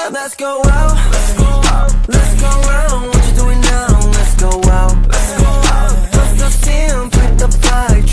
Let's go out. Let's go round. What you doing now? Let's go out. Let's go out. Plus the scene, pick the fight.